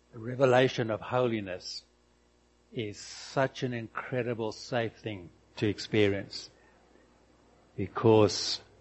The revelation of holiness is such an incredible, safe thing to experience, because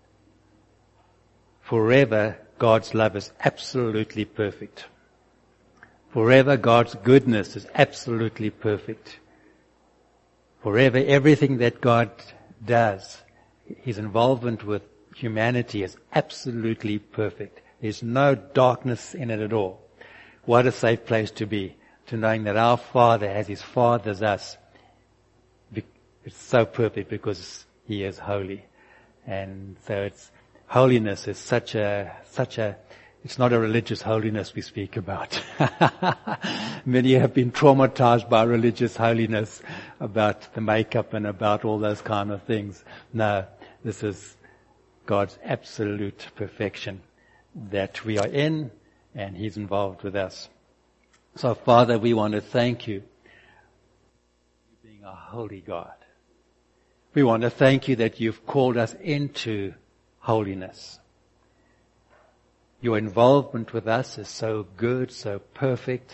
forever God's love is absolutely perfect. Forever God's goodness is absolutely perfect. Forever everything that God does, His involvement with humanity is absolutely perfect. There's no darkness in it at all. What a safe place to be, to knowing that our Father, as His Father as us, it's so perfect because He is holy. And so holiness is such a, it's not a religious holiness we speak about. Many have been traumatized by religious holiness, about the makeup and about all those kind of things. No, this is God's absolute perfection that we are in, and He's involved with us. So Father, we want to thank You for being a holy God. We want to thank You that You've called us into holiness. Your involvement with us is so good, so perfect,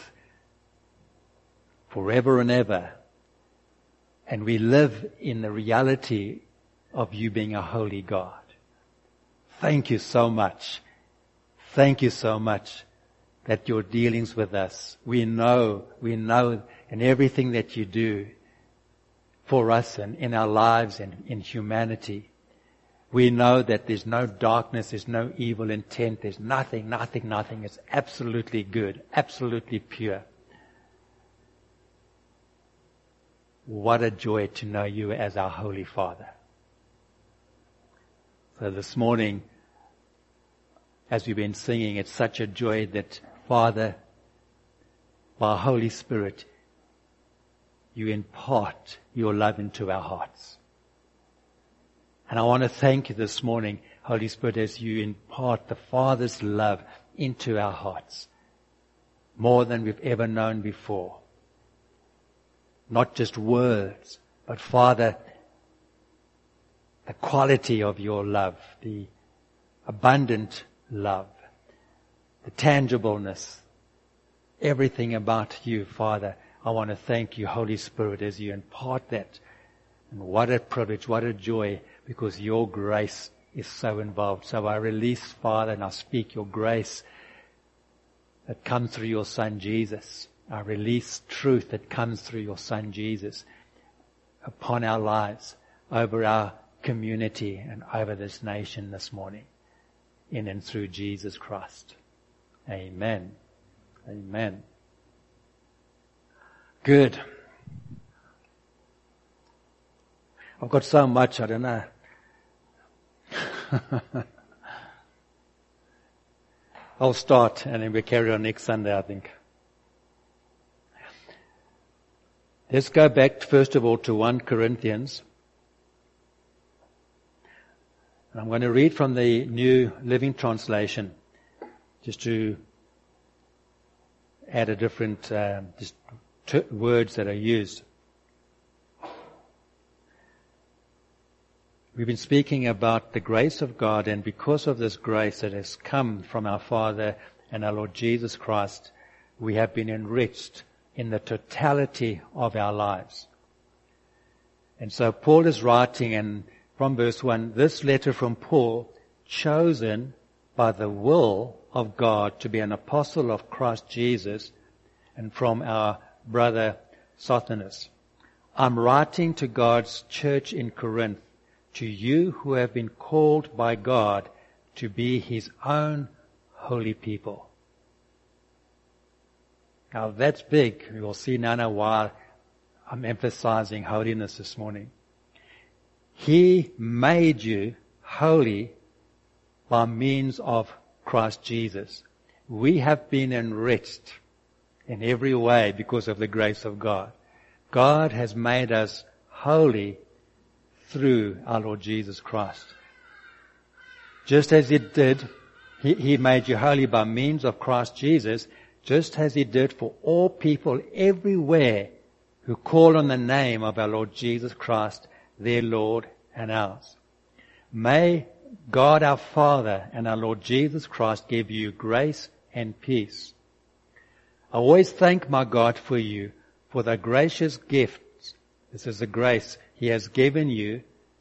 forever and ever. And we live in the reality of You being a holy God. Thank You so much. Thank You so much that Your dealings with us, we know in everything that You do for us and in our lives and in humanity, we know that there's no darkness, there's no evil intent, there's nothing. It's absolutely good, absolutely pure. What a joy to know You as our Holy Father. So this morning, as we've been singing, it's such a joy that, Father, by Holy Spirit, You impart Your love into our hearts. And I want to thank You this morning, Holy Spirit, as You impart the Father's love into our hearts, more than we've ever known before. Not just words, but Father, the quality of Your love, the abundant love, the tangibleness, everything about You, Father. I want to thank You, Holy Spirit, as You impart that. And what a privilege, what a joy, because Your grace is so involved. So I release, Father, and I speak Your grace that comes through Your Son Jesus. I release truth that comes through Your Son Jesus upon our lives, over our community, and over this nation this morning, in and through Jesus Christ. Amen. Amen. Good. I've got so much, I don't know. I'll start and then we'll carry on next Sunday, I think. Let's go back first of all to 1 Corinthians. And I'm going to read from the New Living Translation, just to add a different words that are used. We've been speaking about the grace of God, and because of this grace that has come from our Father and our Lord Jesus Christ, we have been enriched in the totality of our lives. And so Paul is writing, and from verse 1, this letter from Paul, chosen by the will of God to be an apostle of Christ Jesus, and from our brother Sosthenes. I'm writing to God's church in Corinth, to you who have been called by God to be His own holy people. Now that's big. We will see now why I'm emphasizing holiness this morning. He made you holy by means of Christ Jesus. We have been enriched in every way because of the grace of God. God has made us holy through our Lord Jesus Christ. Just as He did, He made you holy by means of Christ Jesus, just as He did for all people everywhere who call on the name of our Lord Jesus Christ, their Lord and ours. May God our Father and our Lord Jesus Christ give you grace and peace. I always thank my God for you, for the gracious gifts. This is the grace He has given you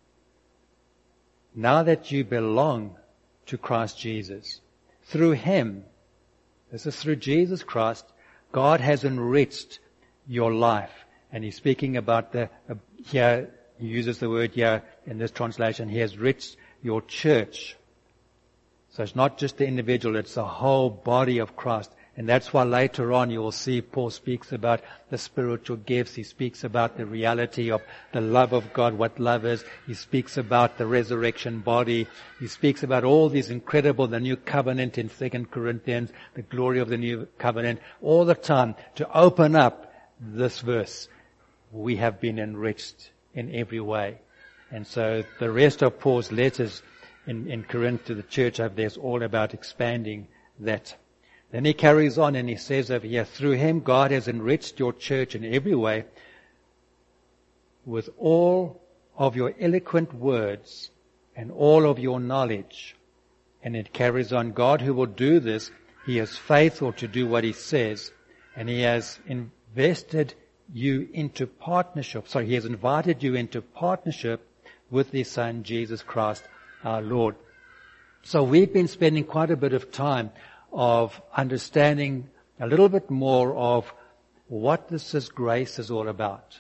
now that you belong to Christ Jesus. Through Him, this is through Jesus Christ, God has enriched your life. And He's speaking about here, He uses the word here in this translation, He has enriched your church. So it's not just the individual, it's the whole body of Christ. And that's why later on you will see Paul speaks about the spiritual gifts. He speaks about the reality of the love of God, what love is. He speaks about the resurrection body. He speaks about all these incredible, the new covenant in 2 Corinthians, the glory of the new covenant, all the time to open up this verse. We have been enriched in every way. And so the rest of Paul's letters in Corinth to the church over there is all about expanding that. Then he carries on and he says over here, through Him God has enriched your church in every way with all of your eloquent words and all of your knowledge. And it carries on, God who will do this, He is faithful to do what He says, and He has invested you into partnership. Sorry, He has invited you into partnership with His Son, Jesus Christ, our Lord. So we've been spending quite a bit of time of understanding a little bit more of what this grace is all about.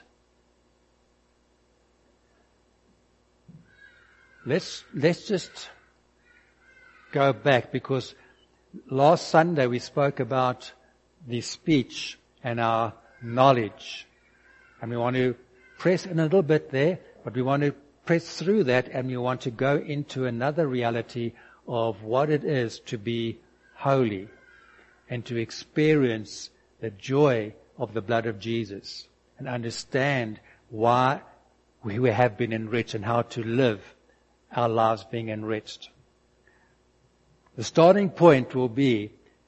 Let's just go back, because last Sunday we spoke about the speech and our knowledge. And we want to press in a little bit there, but we want to press through that, and we want to go into another reality of what it is to be holy and to experience the joy of the blood of Jesus and understand why we have been enriched and how to live our lives being enriched. The starting point will be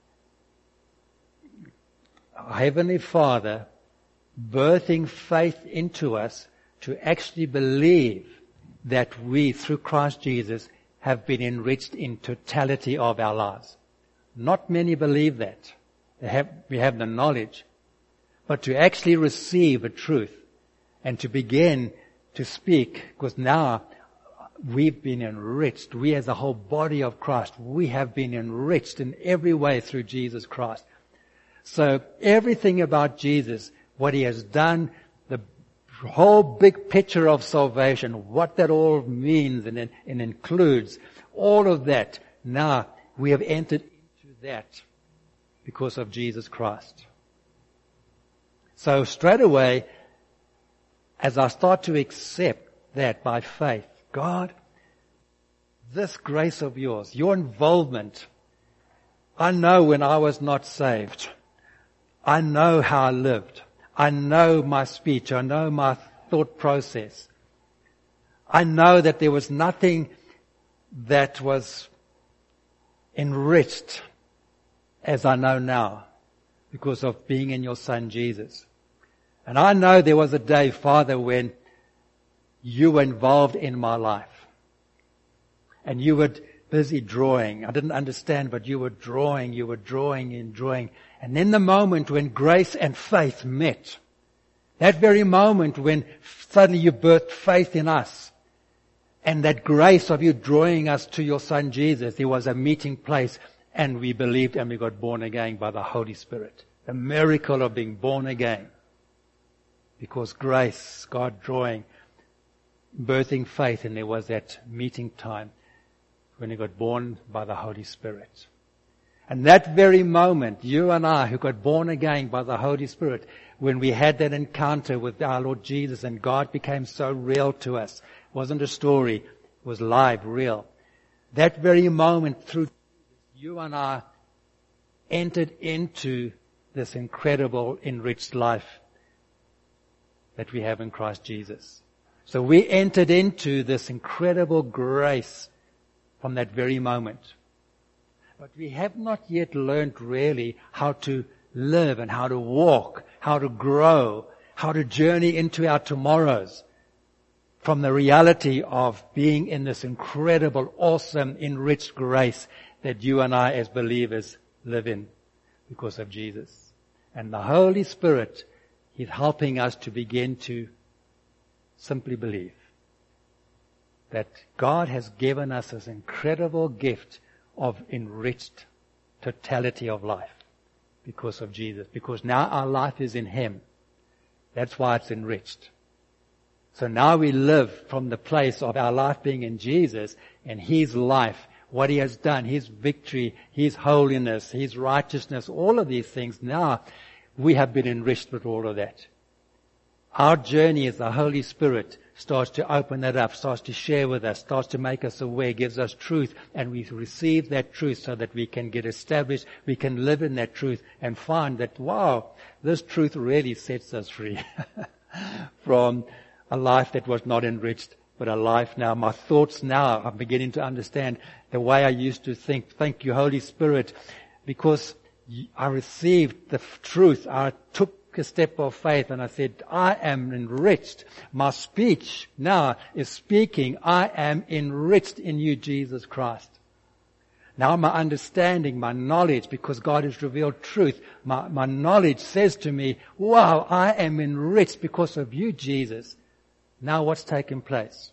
our Heavenly Father birthing faith into us to actually believe that we, through Christ Jesus, have been enriched in totality of our lives. Not many believe that. We have the knowledge. But to actually receive a truth and to begin to speak, because now we've been enriched. We as the whole body of Christ, we have been enriched in every way through Jesus Christ. So everything about Jesus, what He has done, the whole big picture of salvation, what that all means and includes, all of that, now we have entered that because of Jesus Christ. So straight away, as I start to accept that by faith, God, this grace of yours, your involvement, I know when I was not saved, I know how I lived, I know my speech, I know my thought process, I know that there was nothing that was enriched as I know now because of being in your Son Jesus. And I know there was a day, Father, when you were involved in my life and you were busy drawing. I didn't understand, but you were drawing and drawing. And then the moment when grace and faith met, that very moment when suddenly you birthed faith in us, and that grace of you drawing us to your Son Jesus, there was a meeting place, and we believed and we got born again by the Holy Spirit. The miracle of being born again. Because grace, God drawing, birthing faith, and there was that meeting time when we got born by the Holy Spirit. And that very moment, you and I who got born again by the Holy Spirit, when we had that encounter with our Lord Jesus and God became so real to us, it wasn't a story, it was live, real. That very moment, through you and I entered into this incredible enriched life that we have in Christ Jesus. So we entered into this incredible grace from that very moment. But we have not yet learned really how to live and how to walk, how to grow, how to journey into our tomorrows from the reality of being in this incredible, awesome, enriched grace that you and I as believers live in because of Jesus. And the Holy Spirit is helping us to begin to simply believe that God has given us this incredible gift of enriched totality of life because of Jesus. Because now our life is in Him. That's why it's enriched. So now we live from the place of our life being in Jesus and His life, what He has done, His victory, His holiness, His righteousness, all of these things. Now we have been enriched with all of that. Our journey as the Holy Spirit starts to open that up, starts to share with us, starts to make us aware, gives us truth, and we receive that truth so that we can get established, we can live in that truth and find that, wow, this truth really sets us free from a life that was not enriched, but a life now. My thoughts now, I'm beginning to understand the way I used to think. Thank you, Holy Spirit, because I received the truth. I took a step of faith and I said, I am enriched. My speech now is speaking, I am enriched in you, Jesus Christ. Now my understanding, my knowledge, because God has revealed truth, my knowledge says to me, wow, I am enriched because of you, Jesus. Now what's taken place?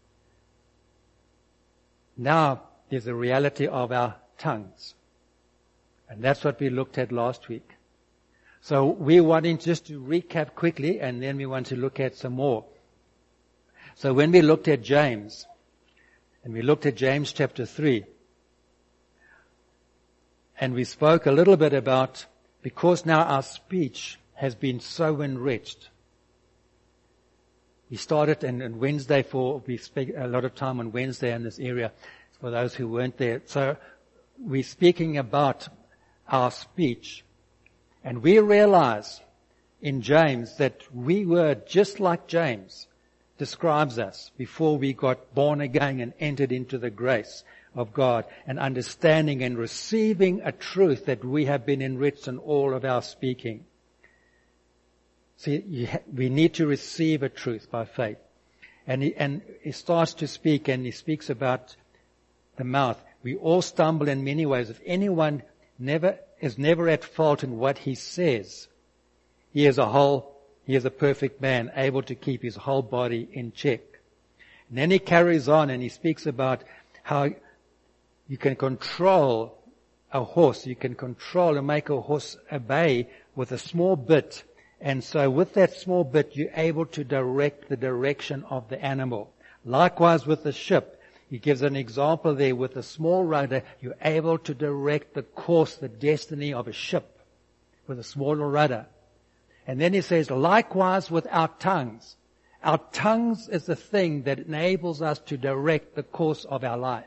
Now there's a reality of our tongues. And that's what we looked at last week. So we're wanting just to recap quickly, and then we want to look at some more. So when we looked at James, and we looked at James chapter 3, and we spoke a little bit about, because now our speech has been so enriched. We started on Wednesday we spent a lot of time on Wednesday in this area for those who weren't there. So we're speaking about our speech. And we realize in James that we were just like James describes us before we got born again and entered into the grace of God and understanding and receiving a truth that we have been enriched in all of our speaking. See, we need to receive a truth by faith. And he starts to speak, and he speaks about the mouth. We all stumble in many ways. If anyone is never at fault in what he says, he is a perfect man, able to keep his whole body in check. And then he carries on and he speaks about how you can control a horse. You can control and make a horse obey with a small bit. And so with that small bit, you're able to direct the direction of the animal. Likewise with the ship. He gives an example there with a small rudder. You're able to direct the course, the destiny of a ship with a smaller rudder. And then he says, likewise with our tongues. Our tongues is the thing that enables us to direct the course of our life.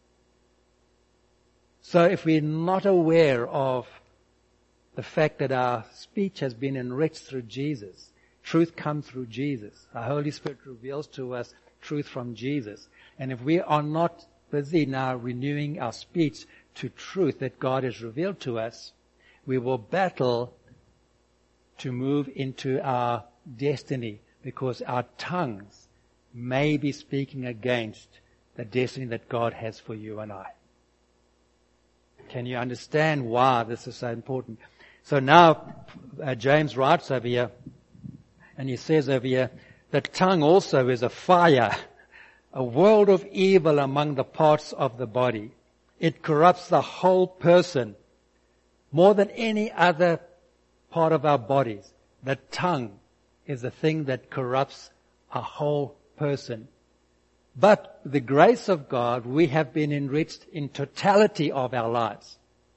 So if we're not aware of the fact that our speech has been enriched through Jesus, truth comes through Jesus. The Holy Spirit reveals to us truth from Jesus. And if we are not busy now renewing our speech to truth that God has revealed to us, we will battle to move into our destiny because our tongues may be speaking against the destiny that God has for you and I. Can you understand why this is so important? So now James writes over here, and he says over here, the tongue also is a fire, a world of evil among the parts of the body. It corrupts the whole person more than any other part of our bodies. The tongue is the thing that corrupts a whole person. But the grace of God, we have been enriched in totality of our lives.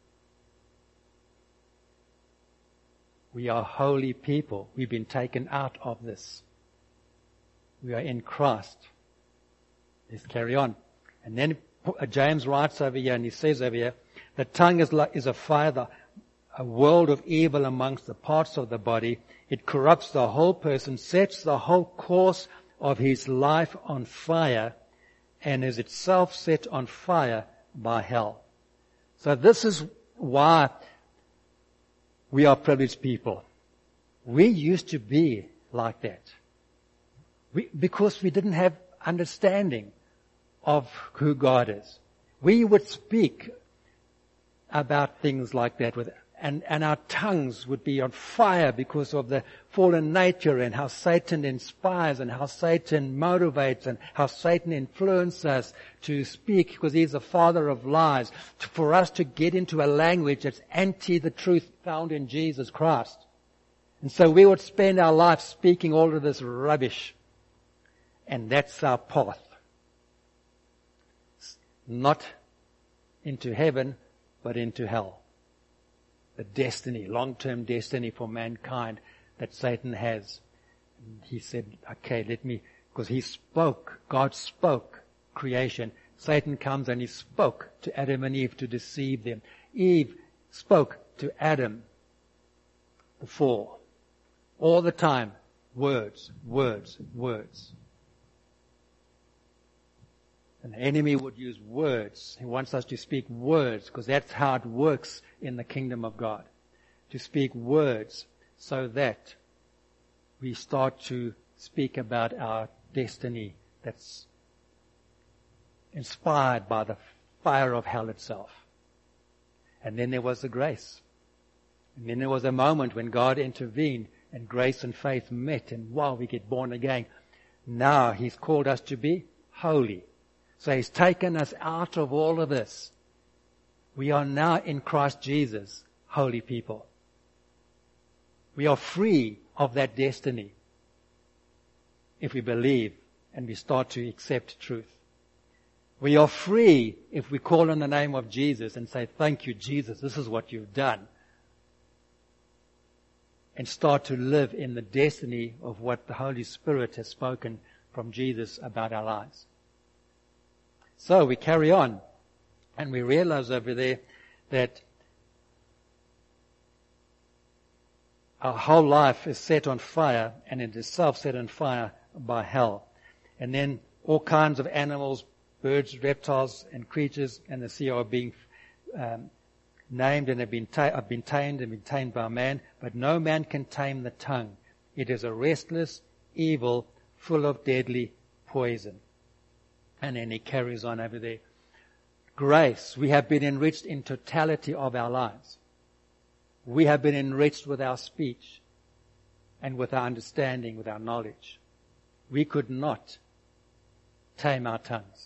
We are holy people. We've been taken out of this. We are in Christ. Let's carry on. And then James writes over here, and he says over here, the tongue is a fire, a world of evil amongst the parts of the body. It corrupts the whole person, sets the whole course of his life on fire, and is itself set on fire by hell. So this is why we are privileged people. We used to be like that. Because we didn't have understanding of who God is. We would speak about things like that with and our tongues would be on fire because of the fallen nature and how Satan inspires and how Satan motivates and how Satan influences us to speak because he's the father of lies, for us to get into a language that's anti the truth found in Jesus Christ. And so we would spend our life speaking all of this rubbish. And that's our path. Not into heaven, but into hell. The destiny, long-term destiny for mankind that Satan has. And he said, okay, because he spoke, God spoke creation. Satan comes and he spoke to Adam and Eve to deceive them. Eve spoke to Adam before. All the time, words, words, words. And the enemy would use words. He wants us to speak words because that's how it works in the kingdom of God. To speak words so that we start to speak about our destiny that's inspired by the fire of hell itself. And then there was the grace. And then there was a moment when God intervened and grace and faith met and wow, we get born again. Now He's called us to be holy. So He's taken us out of all of this. We are now in Christ Jesus, holy people. We are free of that destiny if we believe and we start to accept truth. We are free if we call on the name of Jesus and say, thank you, Jesus, this is what you've done. And start to live in the destiny of what the Holy Spirit has spoken from Jesus about our lives. So we carry on, and we realize over there that our whole life is set on fire, and it is itself set on fire by hell. And then all kinds of animals, birds, reptiles, and creatures in the sea are being named and have been tamed by man, but no man can tame the tongue. It is a restless evil, full of deadly poison. And then he carries on over there. Grace. We have been enriched in totality of our lives. We have been enriched with our speech and with our understanding, with our knowledge. We could not tame our tongues.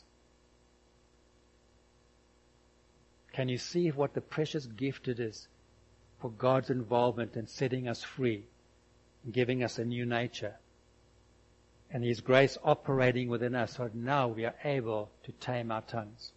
Can you see what the precious gift it is for God's involvement in setting us free and giving us a new nature? And His grace operating within us, so now we are able to tame our tongues.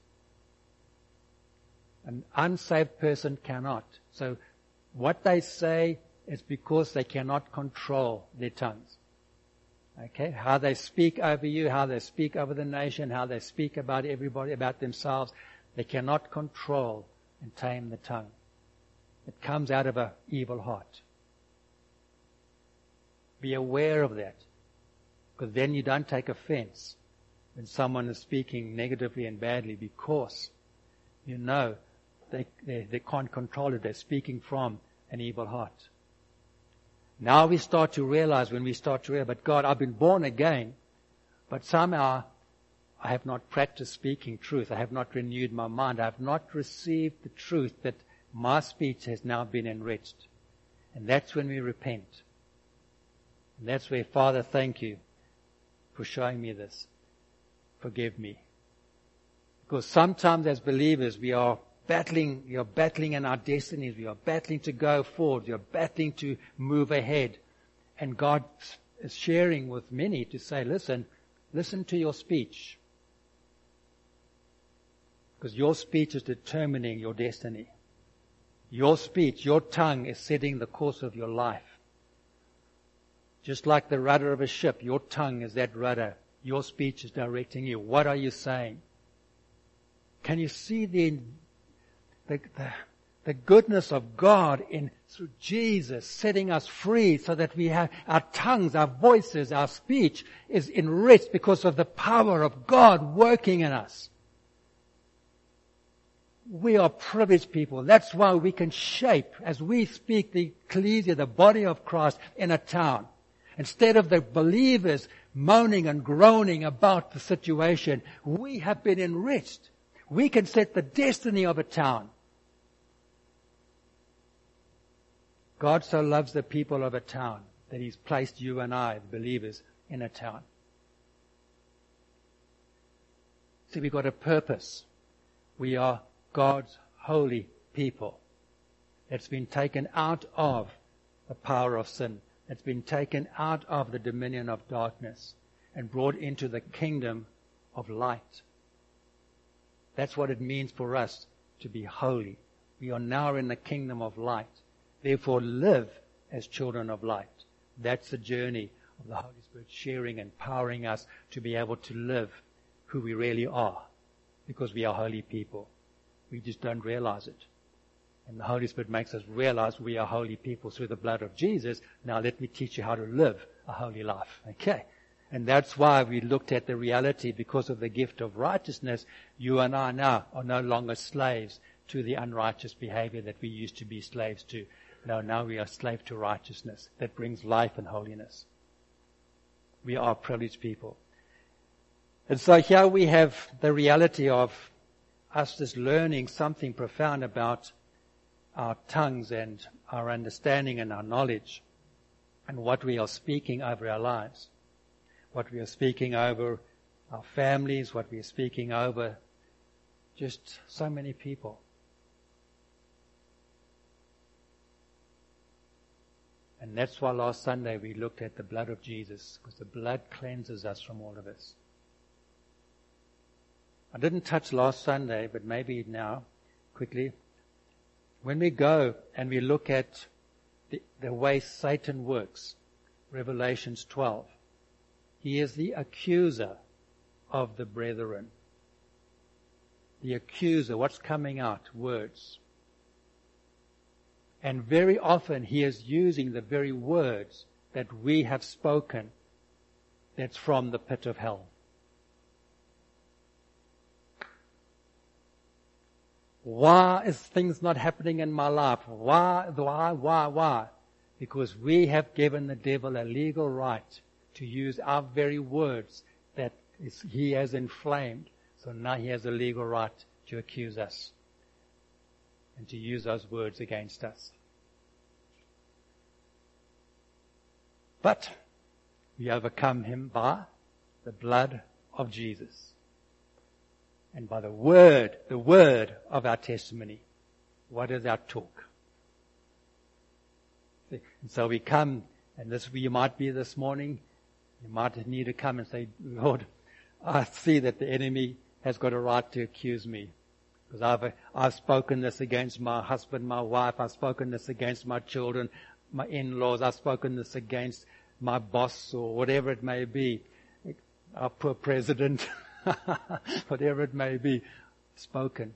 An unsaved person cannot. So what they say is because they cannot control their tongues. Okay? How they speak over you, how they speak over the nation, how they speak about everybody, about themselves, they cannot control and tame the tongue. It comes out of an evil heart. Be aware of that. Because then you don't take offense when someone is speaking negatively and badly, because you know they can't control it. They're speaking from an evil heart. Now we start to realize, but God, I've been born again, but somehow I have not practiced speaking truth. I have not renewed my mind. I have not received the truth that my speech has now been enriched. And that's when we repent. And that's where, Father, thank you for showing me this. Forgive me. Because sometimes as believers we are battling in our destinies, we are battling to go forward, we are battling to move ahead. And God is sharing with many to say, listen to your speech. Because your speech is determining your destiny. Your speech, your tongue is setting the course of your life. Just like the rudder of a ship, your tongue is that rudder. Your speech is directing you. What are you saying? Can you see the goodness of God through Jesus setting us free so that we have our tongues, our voices, our speech is enriched because of the power of God working in us. We are privileged people. That's why we can shape, as we speak, the ecclesia, the body of Christ in a town. Instead of the believers moaning and groaning about the situation, we have been enriched. We can set the destiny of a town. God so loves the people of a town that He's placed you and I, the believers, in a town. See, we've got a purpose. We are God's holy people. That's been taken out of the power of sin. That's been taken out of the dominion of darkness and brought into the kingdom of light. That's what it means for us to be holy. We are now in the kingdom of light. Therefore, live as children of light. That's the journey of the Holy Spirit, sharing and empowering us to be able to live who we really are, because we are holy people. We just don't realize it. And the Holy Spirit makes us realize we are holy people through the blood of Jesus. Now let me teach you how to live a holy life. Okay? And that's why we looked at the reality, because of the gift of righteousness, you and I now are no longer slaves to the unrighteous behavior that we used to be slaves to. No, now we are slaves to righteousness that brings life and holiness. We are privileged people. And so here we have the reality of us just learning something profound about our tongues and our understanding and our knowledge and what we are speaking over our lives, what we are speaking over our families, what we are speaking over just so many people. And that's why last Sunday we looked at the blood of Jesus, because the blood cleanses us from all of this. I didn't touch last Sunday, but maybe now, quickly. When we go and we look at the way Satan works, Revelations 12, he is the accuser of the brethren. The accuser, what's coming out? Words. And very often he is using the very words that we have spoken that's from the pit of hell. Why is things not happening in my life? Why? Because we have given the devil a legal right to use our very words that he has inflamed. So now he has a legal right to accuse us and to use those words against us. But we overcome him by the blood of Jesus. And by the word of our testimony. What is our talk? And so we come, and this you might be this morning, you might need to come and say, Lord, I see that the enemy has got a right to accuse me. Because I've spoken this against my husband, my wife, I've spoken this against my children, my in-laws, I've spoken this against my boss or whatever it may be, our poor president. Whatever it may be, spoken.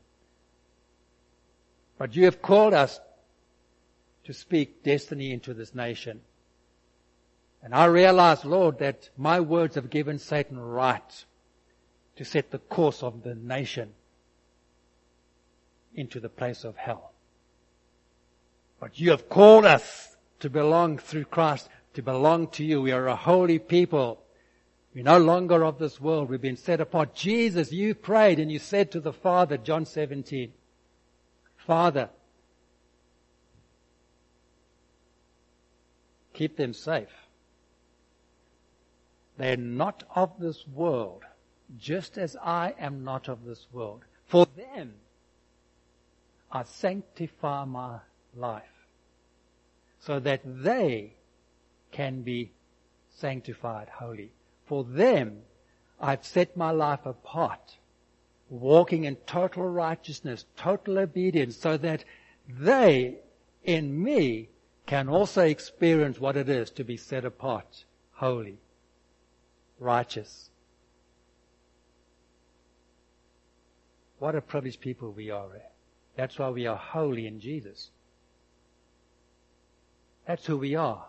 But you have called us to speak destiny into this nation. And I realize, Lord, that my words have given Satan right to set the course of the nation into the place of hell. But you have called us to belong through Christ, to belong to you. We are a holy people. We're no longer of this world. We've been set apart. Jesus, you prayed and you said to the Father, John 17, Father, keep them safe. They're not of this world, just as I am not of this world. For them, I sanctify my life, so that they can be sanctified, holy. For them, I've set my life apart, walking in total righteousness, total obedience, so that they, in me, can also experience what it is to be set apart, holy, righteous. What a privileged people we are. That's why we are holy in Jesus. That's who we are.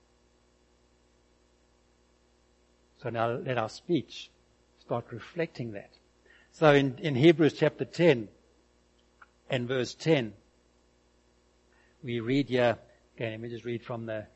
So now let our speech start reflecting that. So in Hebrews chapter 10 and verse 10, we read here, okay, let me just read from in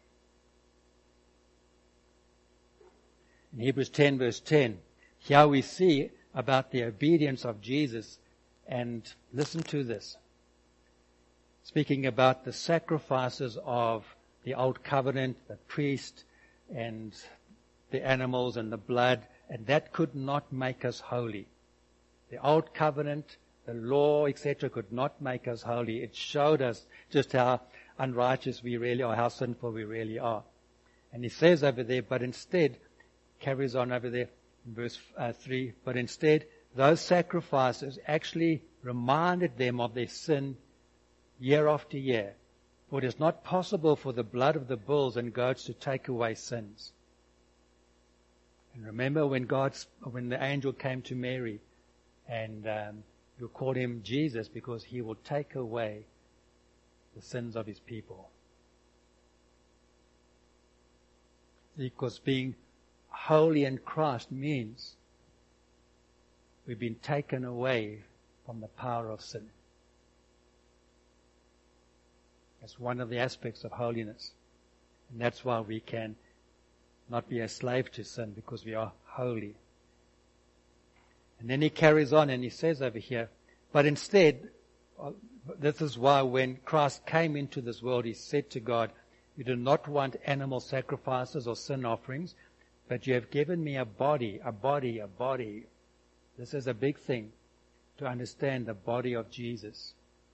Hebrews 10 verse 10, here we see about the obedience of Jesus, and listen to this. speaking about the sacrifices of the old covenant, the priest and the animals and the blood, and that could not make us holy. The old covenant, the law, etc., could not make us holy. It showed us just how unrighteous we really are, how sinful we really are. And he says over there, but instead, carries on over there in verse 3, but instead, those sacrifices actually reminded them of their sin year after year. For it is not possible for the blood of the bulls and goats to take away sins. And remember when the angel came to Mary, and you called him Jesus because he will take away the sins of his people. Because being holy in Christ means we've been taken away from the power of sin. That's one of the aspects of holiness. And that's why we can not be a slave to sin, because we are holy. And then he carries on and he says over here, but instead, this is why when Christ came into this world, he said to God, you do not want animal sacrifices or sin offerings, but you have given me a body. This is a big thing to understand, the body of Jesus.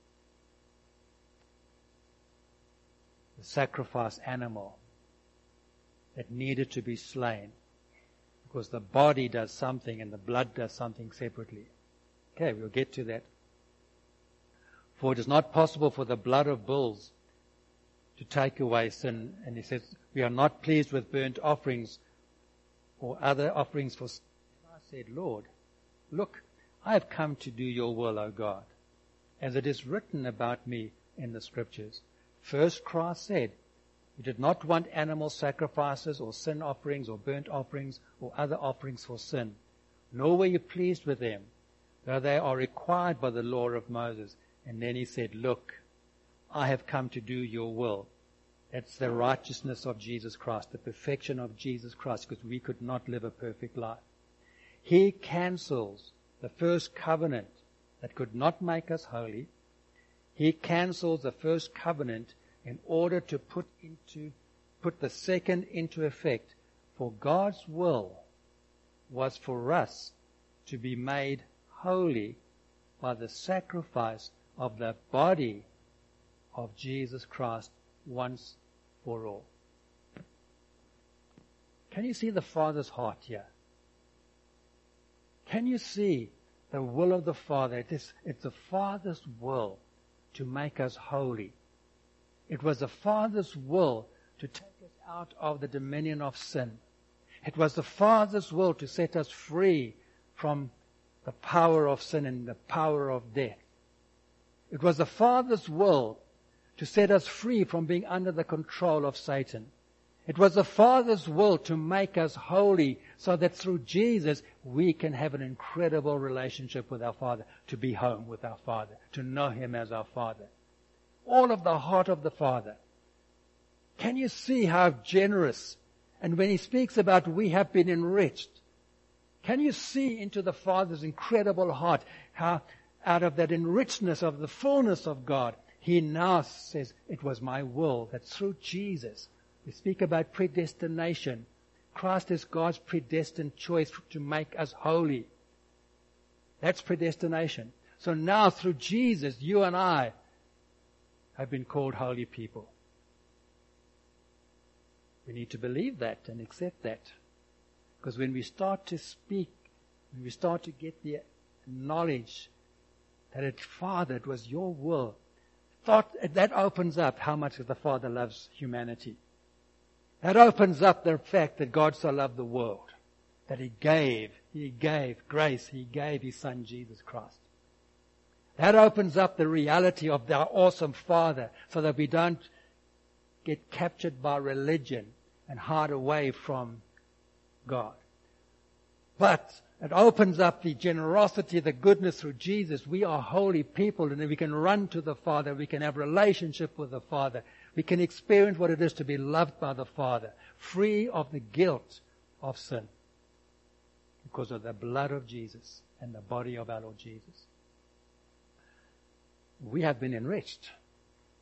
The sacrifice animal that needed to be slain, because the body does something and the blood does something separately. Okay, we'll get to that. For it is not possible for the blood of bulls to take away sin. And he says, we are not pleased with burnt offerings or other offerings for sin. I said, Lord, look, I have come to do your will, O God, as it is written about me in the scriptures. First Christ said, you did not want animal sacrifices or sin offerings or burnt offerings or other offerings for sin, nor were you pleased with them, though they are required by the law of Moses. And then he said, look, I have come to do your will. That's the righteousness of Jesus Christ, the perfection of Jesus Christ, because we could not live a perfect life. He cancels the first covenant that could not make us holy. He cancels the first covenant in order to put the second into effect. For God's will was for us to be made holy by the sacrifice of the body of Jesus Christ once for all. Can you see the Father's heart here? Can you see the will of the Father? It's the Father's will to make us holy. It was the Father's will to take us out of the dominion of sin. It was the Father's will to set us free from the power of sin and the power of death. It was the Father's will to set us free from being under the control of Satan. It was the Father's will to make us holy so that through Jesus we can have an incredible relationship with our Father, to be home with our Father, to know Him as our Father. All of the heart of the Father. Can you see how generous? And when He speaks about we have been enriched, can you see into the Father's incredible heart how out of that enrichedness of the fullness of God, He now says, it was my will that through Jesus, we speak about predestination. Christ is God's predestined choice to make us holy. That's predestination. So now through Jesus, you and I have been called holy people. We need to believe that and accept that. Because when we start to speak, when we start to get the knowledge that Father, it was your will, that opens up how much the Father loves humanity. That opens up the fact that God so loved the world, that He gave grace, He gave His Son Jesus Christ. That opens up the reality of our awesome Father so that we don't get captured by religion and hide away from God. But it opens up the generosity, the goodness through Jesus. We are holy people, and we can run to the Father. We can have relationship with the Father. We can experience what it is to be loved by the Father, free of the guilt of sin because of the blood of Jesus and the body of our Lord Jesus. We have been enriched.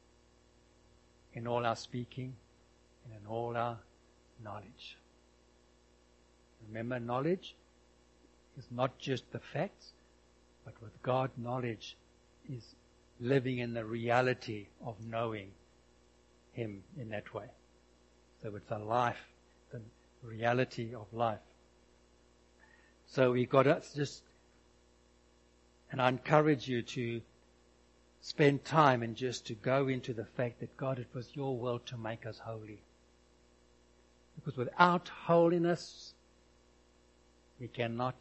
in all our speaking and in all our knowledge. Remember, knowledge is not just the facts, but with God, knowledge is living in the reality of knowing Him in that way. So it's a life, the reality of life. So we got to just, and I encourage you to spend time and just to go into the fact that God, it was your will to make us holy. Because without holiness, we cannot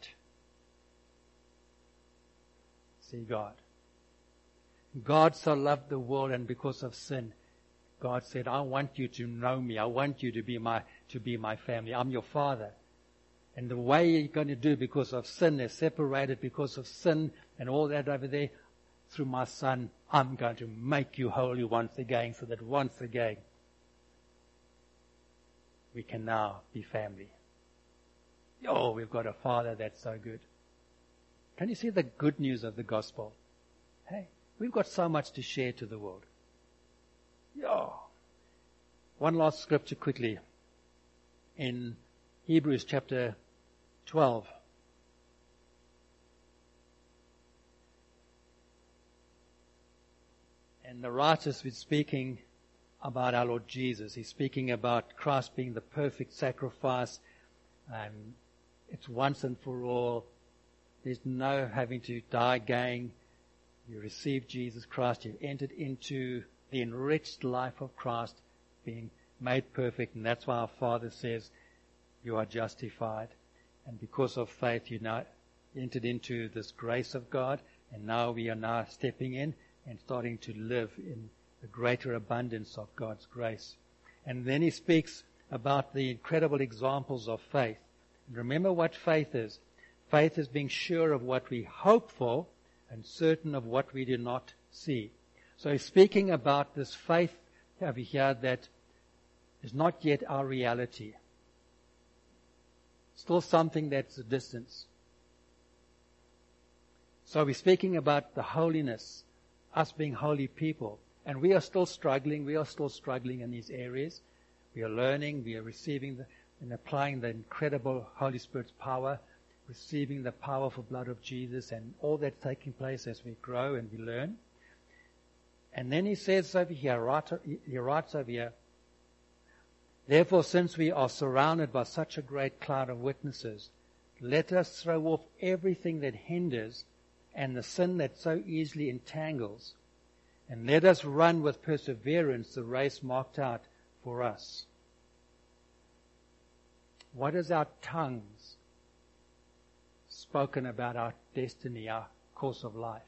see God. God so loved the world, and because of sin, God said, I want you to know me. I want you to be my family. I'm your Father. And the way you're going to do because of sin, they're separated because of sin and all that over there. Through my Son, I'm going to make you holy once again, so that once again we can now be family. Oh, we've got a Father that's so good. Can you see the good news of the gospel? Hey, we've got so much to share to the world. Oh. One last scripture quickly. In Hebrews chapter 12. And the writer is speaking about our Lord Jesus. He's speaking about Christ being the perfect sacrifice. It's once and for all. There's no having to die again. You received Jesus Christ. You entered into the enriched life of Christ, being made perfect. And that's why our Father says, you are justified. And because of faith, you now entered into this grace of God. And now we are now stepping in and starting to live in the greater abundance of God's grace. And then he speaks about the incredible examples of faith. And remember what faith is. Faith is being sure of what we hope for and certain of what we do not see. So he's speaking about this faith over here that is not yet our reality. Still something that's a distance. So we're speaking about the holiness, us being holy people. And we are still struggling. We are still struggling in these areas. We are learning. We are receiving and applying the incredible Holy Spirit's power, receiving the powerful blood of Jesus, and all that's taking place as we grow and we learn. And then he says over here, he writes over here, therefore, since we are surrounded by such a great cloud of witnesses, let us throw off everything that hinders and the sin that so easily entangles, and let us run with perseverance the race marked out for us. What is our tongues spoken about our destiny, our course of life?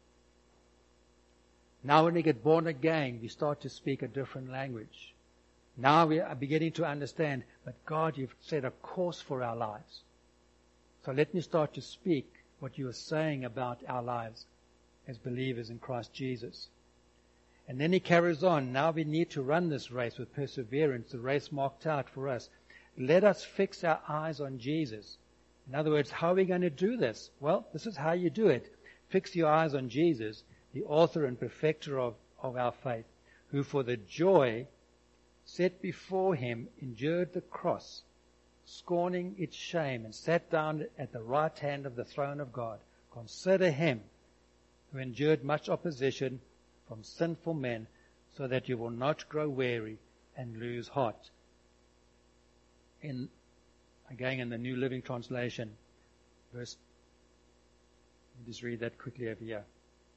Now when we get born again, we start to speak a different language. Now we are beginning to understand, but God, you've set a course for our lives. So let me start to speak what you are saying about our lives as believers in Christ Jesus. And then he carries on. Now we need to run this race with perseverance, the race marked out for us. Let us fix our eyes on Jesus. In other words, how are we going to do this? Well, this is how you do it. Fix your eyes on Jesus, the author and perfecter of our faith, who for the joy set before him endured the cross, scorning its shame, and sat down at the right hand of the throne of God. Consider him who endured much opposition from sinful men, so that you will not grow weary and lose heart. Again in the New Living Translation, verse, let me just read that quickly over here.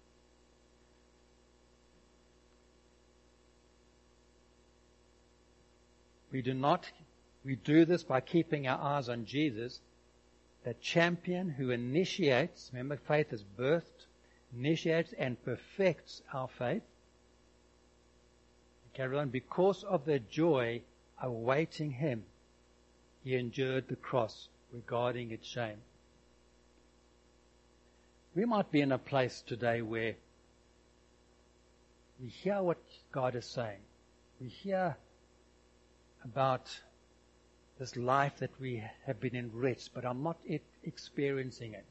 We do this by keeping our eyes on Jesus, the champion who initiates, remember faith is birthed, initiates and perfects our faith. Carry on, because of the joy awaiting him, he endured the cross, regarding its shame. We might be in a place today where we hear what God is saying. We hear about this life that we have been enriched, but I'm not yet experiencing it.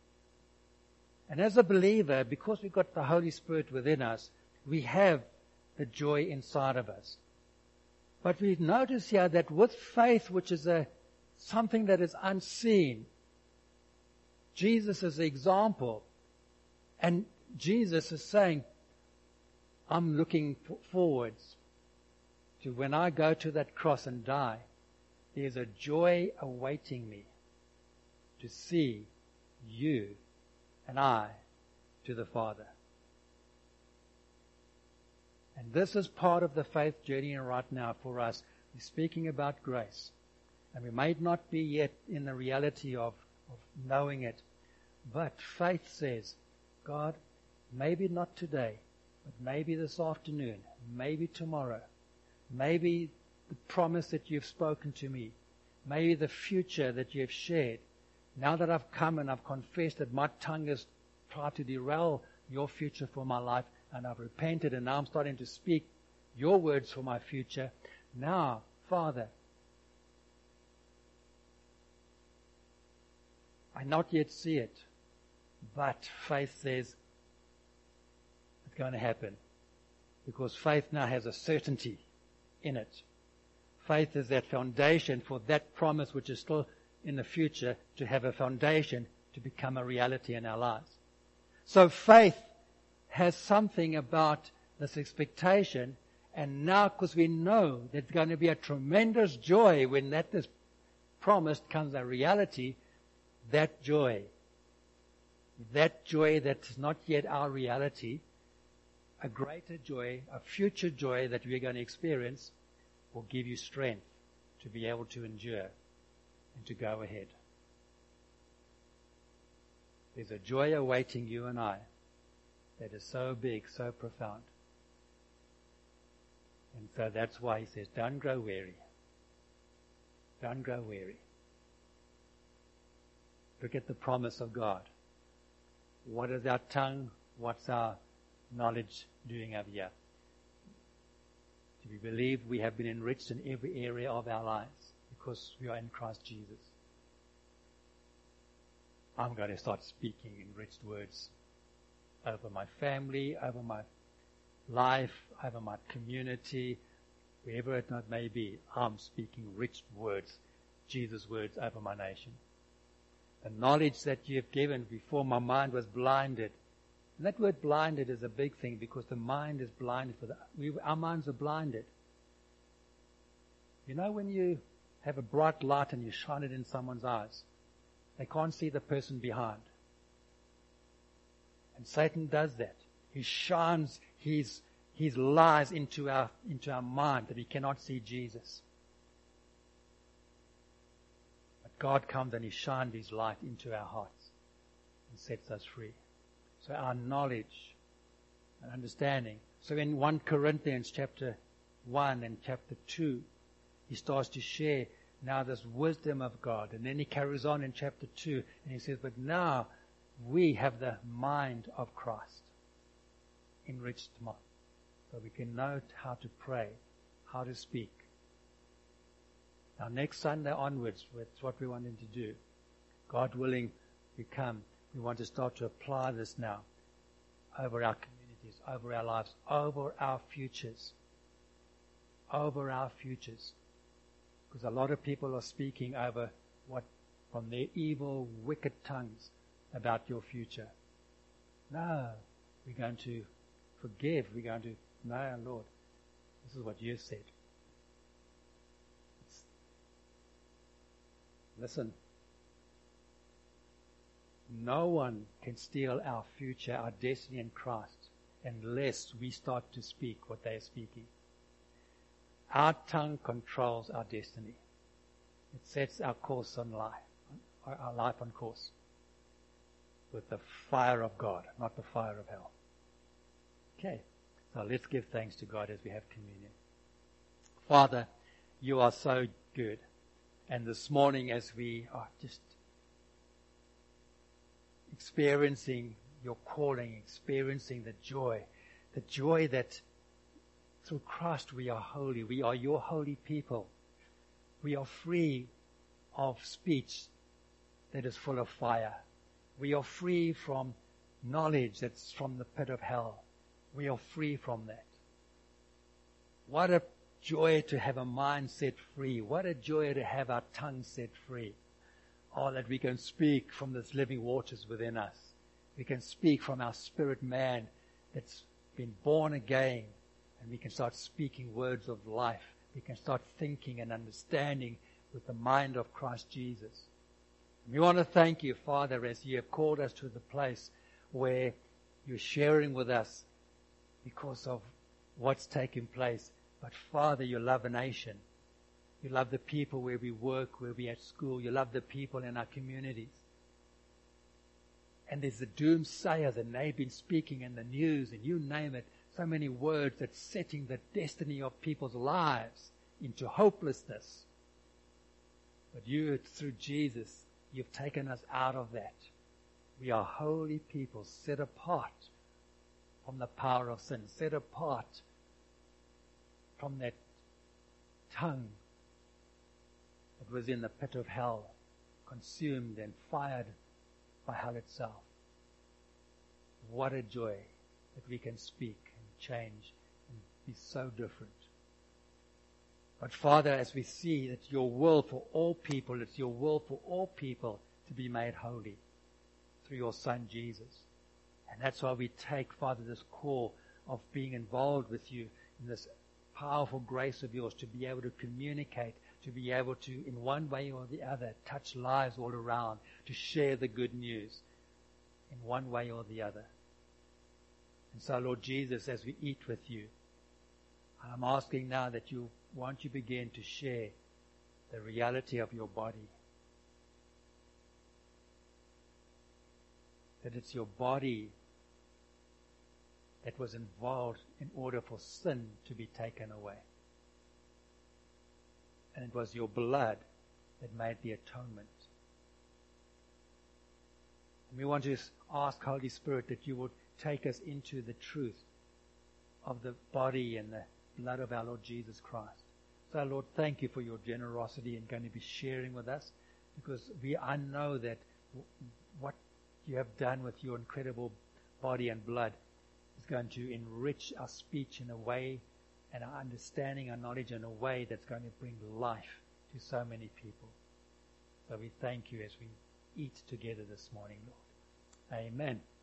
And as a believer, because we've got the Holy Spirit within us, we have the joy inside of us. But we notice here that with faith, which is something that is unseen, Jesus is the example. And Jesus is saying, I'm looking forwards to when I go to that cross and die, there's a joy awaiting me to see you and I to the Father. And this is part of the faith journey right now for us. We're speaking about grace. And we may not be yet in the reality of knowing it. But faith says, God, maybe not today, but maybe this afternoon, maybe tomorrow, maybe the promise that you've spoken to me, maybe the future that you've shared. Now that I've come and I've confessed that my tongue has tried to derail your future for my life, and I've repented, and now I'm starting to speak your words for my future. Now, Father, I not yet see it, but faith says it's going to happen. Because faith now has a certainty in it. Faith is that foundation for that promise which is still in the future to have a foundation to become a reality in our lives. So faith has something about this expectation, and now because we know there's going to be a tremendous joy when that is promised comes a reality, that joy that is not yet our reality, a greater joy, a future joy that we're going to experience, will give you strength to be able to endure and to go ahead. There's a joy awaiting you and I that is so big, so profound. And so that's why he says, don't grow weary. Don't grow weary. Look at the promise of God. What is our tongue? What's our knowledge doing over here? Do we believe we have been enriched in every area of our lives because we are in Christ Jesus? I'm going to start speaking enriched words over my family, over my life, over my community, wherever it not may be. I'm speaking rich words, Jesus' words over my nation. The knowledge that you have given before my mind was blinded. And that word blinded is a big thing because the mind is blinded. Our minds are blinded. You know when you have a bright light and you shine it in someone's eyes, they can't see the person behind. And Satan does that. He shines his lies into our mind that he cannot see Jesus. But God comes and he shines his light into our hearts and sets us free. So our knowledge and understanding. So in 1 Corinthians chapter 1 and chapter 2, he starts to share now this wisdom of God. And then he carries on in chapter 2 and he says, but now we have the mind of Christ. Enriched mind. So we can know how to pray, how to speak. Now next Sunday onwards, that's what we want him to do. God willing, we want to start to apply this now over our communities, over our lives, over our futures. Over our futures. Because a lot of people are speaking over from their evil, wicked tongues about your future. No, we're going to forgive. We're going to, no, Lord, this is what you said. Listen. No one can steal our future, our destiny in Christ, unless we start to speak what they are speaking. Our tongue controls our destiny. It sets our course on life, our life on course, with the fire of God, not the fire of hell. Okay, so let's give thanks to God as we have communion. Father, you are so good. And this morning as we are just experiencing your calling, experiencing the joy that through Christ we are holy. We are your holy people. We are free of speech that is full of fire. We are free from knowledge that's from the pit of hell. We are free from that. What a joy to have a mind set free. What a joy to have our tongue set free. Oh, that we can speak from this living waters within us. We can speak from our spirit man that's been born again, and we can start speaking words of life. We can start thinking and understanding with the mind of Christ Jesus. And we want to thank you, Father, as you have called us to the place where you're sharing with us because of what's taking place. But Father, you love a nation. You love the people where we work, where we're at school. You love the people in our communities. And there's the doomsayers, and they've been speaking in the news, and you name it, so many words that's setting the destiny of people's lives into hopelessness. But you, through Jesus, you've taken us out of that. We are holy people, set apart from the power of sin, set apart from that tongue that was in the pit of hell, consumed and fired by hell itself. What a joy that we can speak and change and be so different. But Father, as we see that your will for all people, it's your will for all people to be made holy through your Son Jesus. And that's why we take, Father, this call of being involved with you in this powerful grace of yours to be able to communicate, to be able to, in one way or the other, touch lives all around, to share the good news in one way or the other. And so, Lord Jesus, as we eat with you, I'm asking now that you begin to share the reality of your body. That it's your body that was involved in order for sin to be taken away. And it was your blood that made the atonement. And we want to ask, Holy Spirit, that you would take us into the truth of the body and the blood of our Lord Jesus Christ. So, Lord, thank you for your generosity and going to be sharing with us, because I know that what you have done with your incredible body and blood is going to enrich our speech in a way, and our understanding, our knowledge in a way that's going to bring life to so many people. So we thank you as we eat together this morning, Lord. Amen.